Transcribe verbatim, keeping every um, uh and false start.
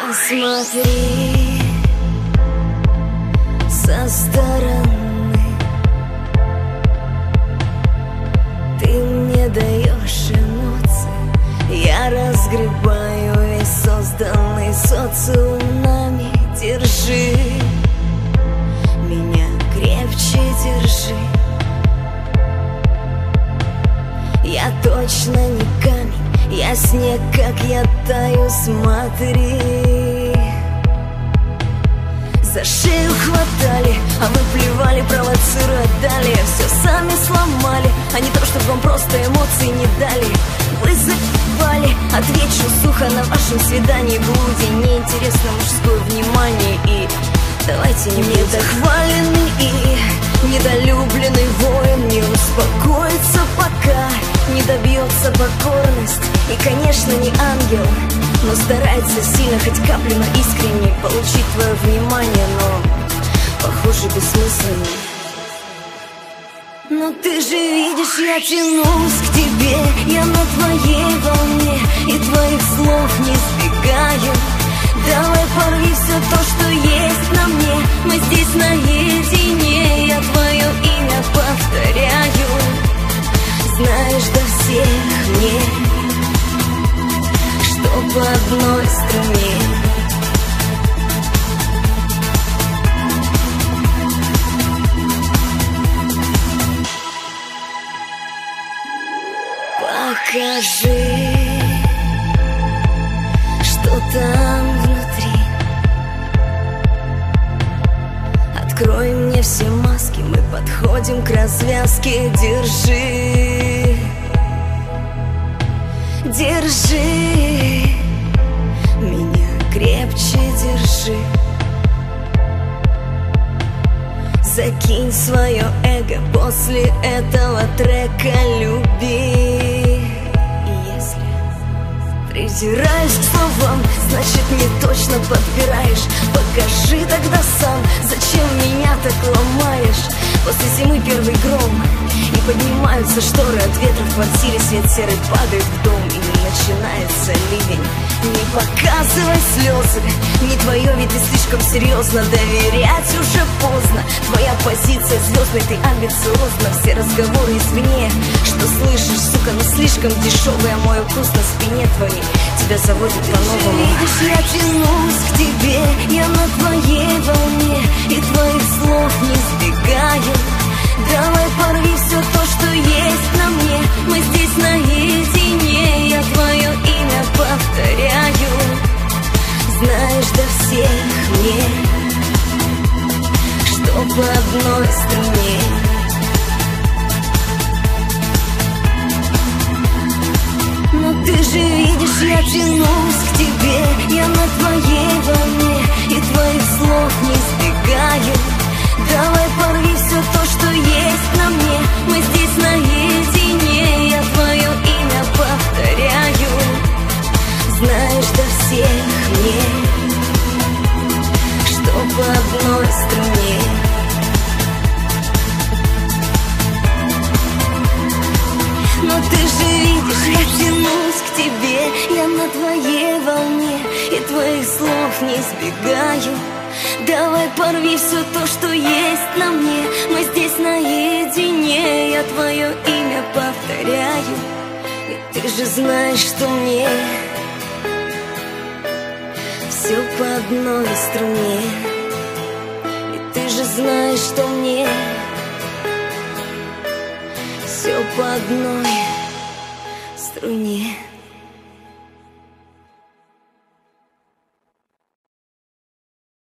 Посмотри со стороны, ты мне даешь эмоции, я разгребаю весь созданный социум нами. Держи меня крепче, держи. Я точно не камень, я снег, как я таю, смотри. За шею хватали, а мы плевали, провоцируя далее. Все сами сломали, а не то, чтобы вам просто эмоции не дали. Вы заебали, отвечу сухо на вашем свидании. Блуде неинтересно мужское внимание. И давайте не недохваленный и недолюбленный воин не успокоится, пока не добьется покорность. И, конечно, не ангел, но старается сильно, хоть каплю, но искренне получить твое внимание, но, похоже, бессмысленно. Но ты же видишь, я тянусь к тебе, я на твоей волне, и твоих слов не сбегаю. Давай порви все то, что есть на мне, мы здесь наедине, я твое имя повторяю. Знаешь, до всех мне, что по одной струне. Покажи, что там внутри. Открой мне все маски, мы подходим к развязке. Держи, держи меня крепче, держи. Закинь свое эго после этого трека, люби. И если придираешь к словам, значит не точно подбираешь. Покажи тогда сам, зачем меня так ломаешь. После зимы первый гром, и поднимаются шторы от ветра в квартире. Свет серый падает в дом, и начинается ливень. Не показывай слезы, не твое, ведь ты слишком серьезно. Доверять уже поздно, твоя позиция звездной, ты амбициозна. Все разговоры извне, что слышишь, сука, но слишком дешевый, а мой укус на спине твоей тебя заводит по-новому. Видишь, я тянусь к тебе, я на твоей волне, и твоих слов не сбегаю. Давай порви все то, что есть на мне, мы здесь наедине, я твое имя повторяю. Знаешь, до всех мне, что по одной струне. Но ты же видишь, я тянусь к тебе, я на твоей волне, и твоих слов не сбегаю. Давай порви все то, что есть на мне, мы здесь наедине, я твое имя повторяю. Знаешь, до всех мне, что по одной струне. Но ты же видишь, я тянусь к тебе, я на твоей волне, и твоих слов не сбегаю. Давай порви все то, что есть на мне, мы здесь наедине, я твое имя повторяю. И ты же знаешь, что мне все по одной струне. И ты же знаешь, что мне все по одной струне.